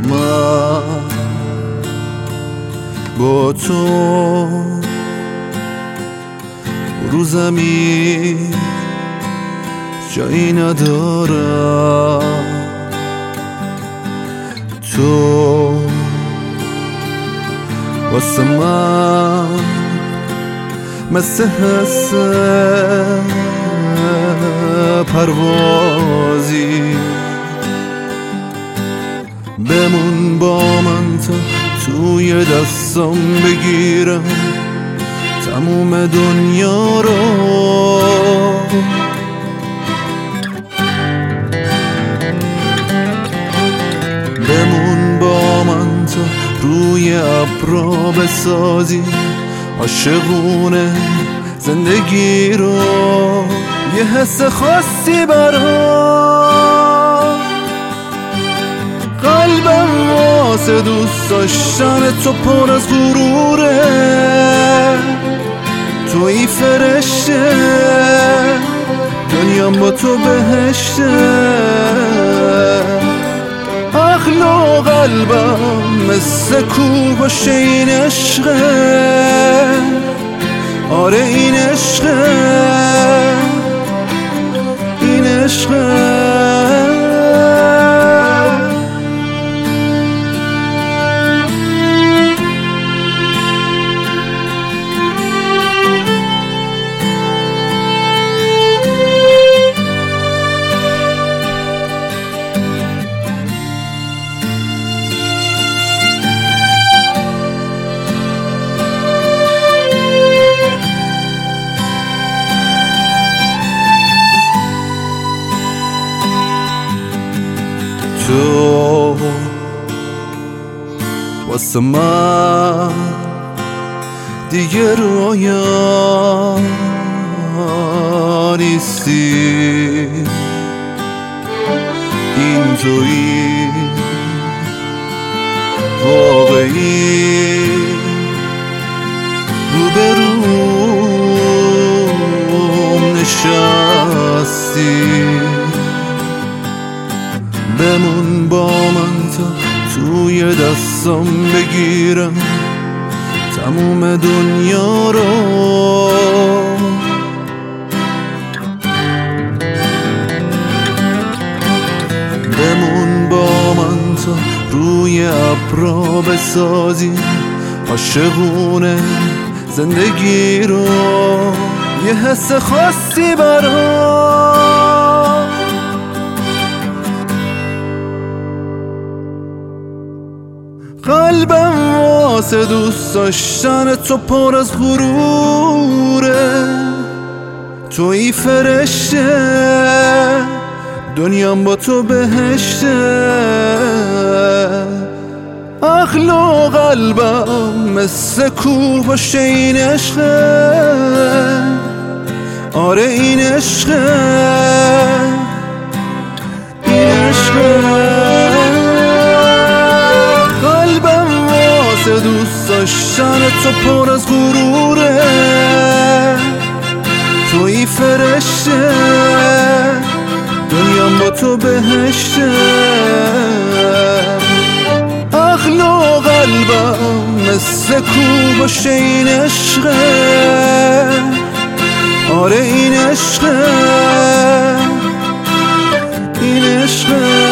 من با تو رو زمین جایی ندارم، تو واسه من مثل حس پروازی، بمون با من تا توی دستم بگیرم تموم دنیا رو. بمون با من تا روی ابرا بسازی عاشقونه زندگی رو. یه حس خاصی برام قلبم واسه دوست داشتن تو پر از غروره، توی فرشته دنیام با تو بهشته. عقل و قلبم مثل کوه باشه این عشقه، آره این عشقه، این عشقه. تو واسه من دیگه رویا نیستی، این تویی واقعی، روبروم نشستی. بمون با من تا توی دستم بگیرم تموم دنیا رو. بمون با من تا روی ابرا بسازی عاشقونه زندگی رو. یه حس خاصی برام قلبم واسه دوست داشتن تو پر از غروره، توی فرشته دنیام با تو بهشته. عقل و قلبم مثل کوه باشه این عشقه، آره این عشقه، این عشقه. دوست داشتن تو پر از غروره، توی فرشته دنیام با تو بهشته. عقل و قلبم مثل کوه باشه این عشقه، آره این عشقه، این عشقه.